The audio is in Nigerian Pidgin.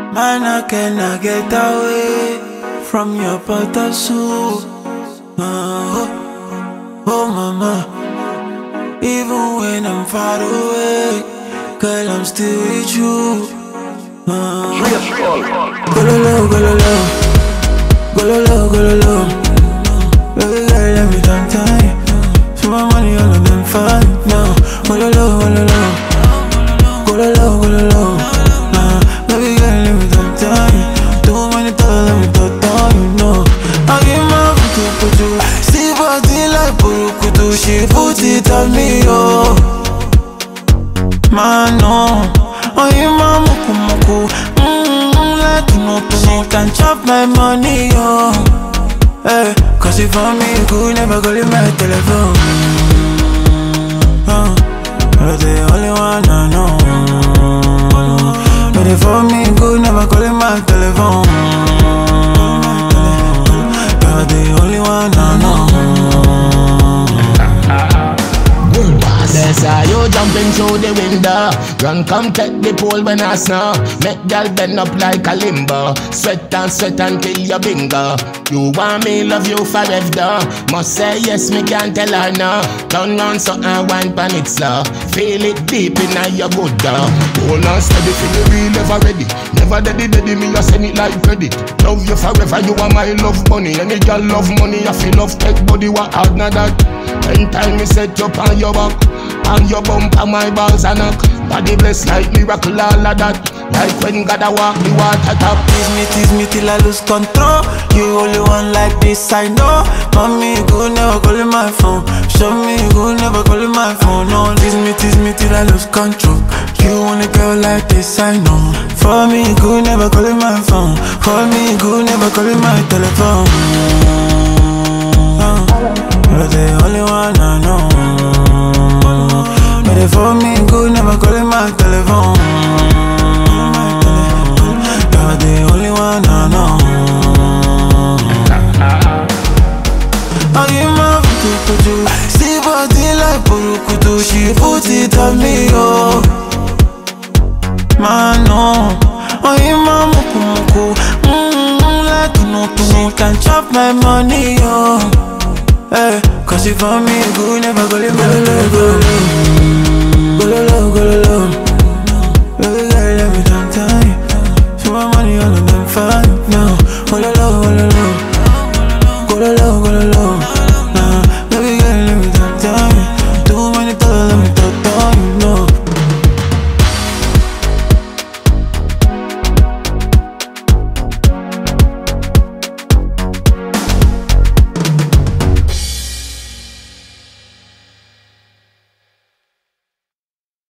Man, I cannot get away from your butter soup. Oh mama, even when I'm far away, girl, I'm still with you. Go lo low, go lo low, go lo low, go lo low. Baby girl, let me down time. So my money all of them fine now. Go lo low, go lo low, go lo low, go lo low. Baby girl, let me down time. Too many times, let me talk down, you know. I give my put you. See body like Burukutu, she put it on me, oh. Man, no. Oh, you my muku muku. Like you know, she can chop my money, oh. Hey, cause if for me, you could never call in my telephone. You're the only one I know. But if for me, you could never call in my telephone. You're the only one I know. That's how you jumping through the window. Run, come take the pole when I snow. Make girl bend up like a limbo. Sweat until you bingo. You want me, love you forever. Must say yes, me can't tell her no. Turn round so I wine pan it slow. Feel it deep in your good dog. Hold on steady, feel the real ever ready. Never daddy, me I send it like credit. Love you forever, you are my love money. Any girl love money, I feel love take body, what hard not that. Anytime me set you on your back, and your bump and my balls and knock. Body blessed like miracle, all of that. Like when God a walk the water top. Tease me till I lose control. You only one like this, I know. Mommy, you could never call in my phone. Show me you could never call in my phone. No, tease me till I lose control. You only girl like this, I know. For me, you could never call in my phone. For me, you could never call in my telephone. You're the only one I know. But if for me, you could never call in my telephone. You're the only one I know. I give my to you. See body like Burukutu, she put it on me, oh. Man, no. I give my muku muku. Like you know, can chop my money, oh. Hey, cause if for me, you could never go in my telephone. Go low, go low, go low. Baby girl, let me down.